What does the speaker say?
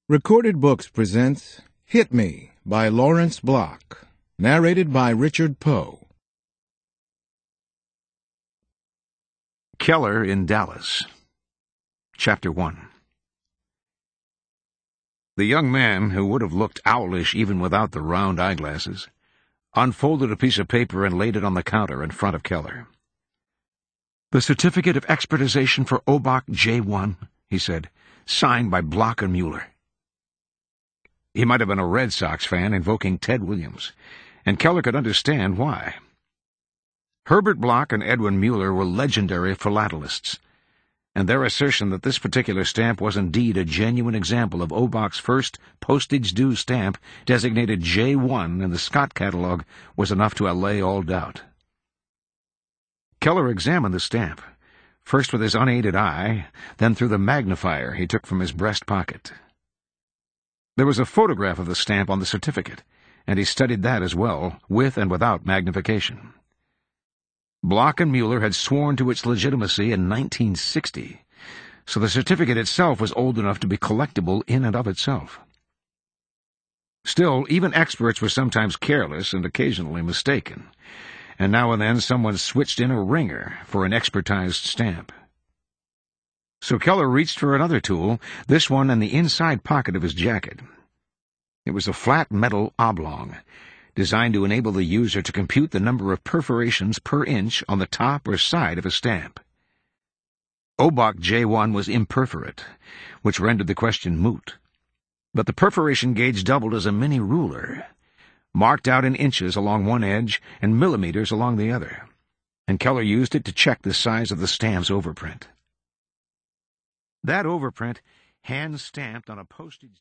Recorded Books presents Hit Me by Lawrence Block, narrated by Richard Poe. Keller in Dallas. Chapter 1. The young man, who would have looked owlish even without the round eyeglasses, unfolded a piece of paper and laid it on the counter in front of Keller. "The certificate of expertization for Obach J1, he said, signed by Block and Mueller." He might have been a Red Sox fan invoking Ted Williams, and Keller could understand why. Herbert Block and Edwin Mueller were legendary philatelists, and their assertion that this particular stamp was indeed a genuine example of Obach's first postage-due stamp designated J1 in the Scott catalog was enough to allay all doubt. Keller examined the stamp, first with his unaided eye, then through the magnifier he took from his breast pocket. There was a photograph of the stamp on the certificate, and he studied that as well, with and without magnification. Block and Mueller had sworn to its legitimacy in 1960, so the certificate itself was old enough to be collectible in and of itself. Still, even experts were sometimes careless and occasionally mistaken, and now and then someone switched in a ringer for an expertized stamp. So Keller reached for another tool, this one in the inside pocket of his jacket. It was a flat metal oblong, designed to enable the user to compute the number of perforations per inch on the top or side of a stamp. Obach J1 was imperforate, which rendered the question moot. But the perforation gauge doubled as a mini ruler, marked out in inches along one edge and millimeters along the other, and Keller used it to check the size of the stamp's overprint. That overprint, hand-stamped on a postage